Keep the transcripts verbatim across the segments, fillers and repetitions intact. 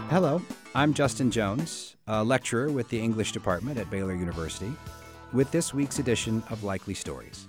Hello, I'm Justin Jones, a lecturer with the English department at Baylor University, with this week's edition of Likely Stories.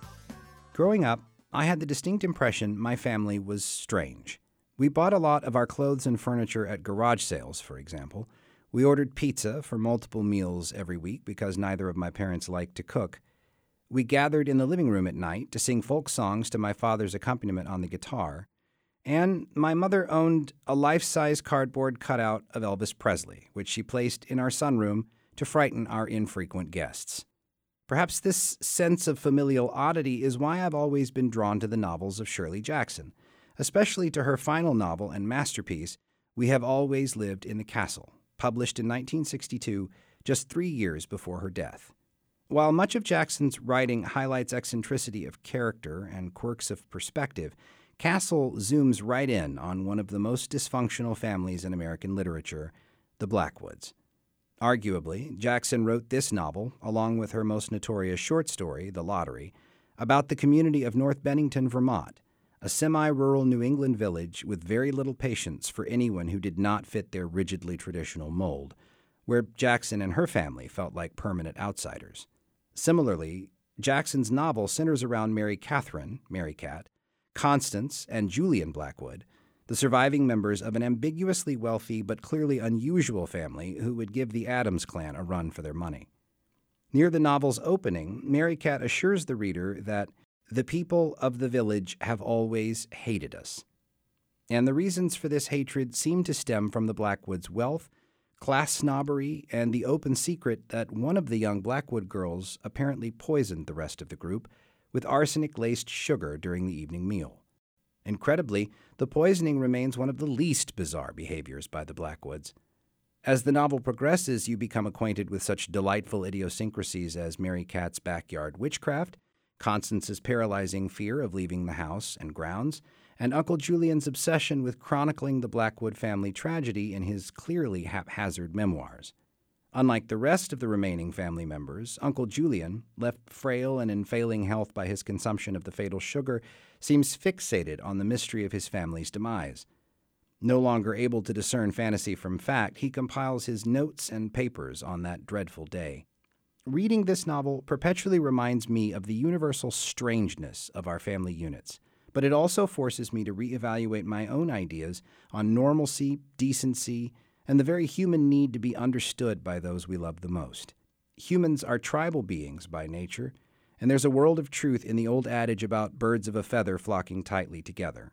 Growing up, I had the distinct impression my family was strange. We bought a lot of our clothes and furniture at garage sales, for example. We ordered pizza for multiple meals every week because neither of my parents liked to cook. We gathered in the living room at night to sing folk songs to my father's accompaniment on the guitar. And my mother owned a life-size cardboard cutout of Elvis Presley, which she placed in our sunroom to frighten our infrequent guests. Perhaps this sense of familial oddity is why I've always been drawn to the novels of Shirley Jackson, especially to her final novel and masterpiece, We Have Always Lived in the Castle, published in nineteen sixty-two, just three years before her death. While much of Jackson's writing highlights eccentricity of character and quirks of perspective, Castle zooms right in on one of the most dysfunctional families in American literature, the Blackwoods. Arguably, Jackson wrote this novel, along with her most notorious short story, The Lottery, about the community of North Bennington, Vermont, a semi-rural New England village with very little patience for anyone who did not fit their rigidly traditional mold, where Jackson and her family felt like permanent outsiders. Similarly, Jackson's novel centers around Mary Catherine, Mary Cat, Constance, and Julian Blackwood, the surviving members of an ambiguously wealthy but clearly unusual family who would give the Addams clan a run for their money. Near the novel's opening, Mary Cat assures the reader that the people of the village have always hated us. And the reasons for this hatred seem to stem from the Blackwoods' wealth, class snobbery, and the open secret that one of the young Blackwood girls apparently poisoned the rest of the group with arsenic-laced sugar during the evening meal. Incredibly, the poisoning remains one of the least bizarre behaviors by the Blackwoods. As the novel progresses, you become acquainted with such delightful idiosyncrasies as Mary Cat's backyard witchcraft, Constance's paralyzing fear of leaving the house and grounds, and Uncle Julian's obsession with chronicling the Blackwood family tragedy in his clearly haphazard memoirs. Unlike the rest of the remaining family members, Uncle Julian, left frail and in failing health by his consumption of the fatal sugar, seems fixated on the mystery of his family's demise. No longer able to discern fantasy from fact, he compiles his notes and papers on that dreadful day. Reading this novel perpetually reminds me of the universal strangeness of our family units, but it also forces me to reevaluate my own ideas on normalcy, decency, and the very human need to be understood by those we love the most. Humans are tribal beings by nature, and there's a world of truth in the old adage about birds of a feather flocking tightly together.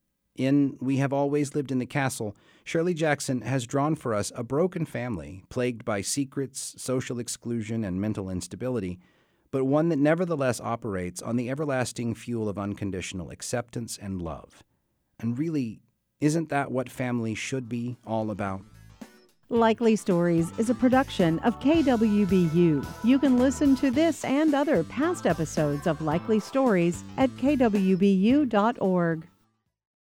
In We Have Always Lived in the Castle, Shirley Jackson has drawn for us a broken family plagued by secrets, social exclusion, and mental instability, but one that nevertheless operates on the everlasting fuel of unconditional acceptance and love. And really, isn't that what family should be all about? Likely Stories is a production of K W B U. You can listen to this and other past episodes of Likely Stories at k w b u dot org.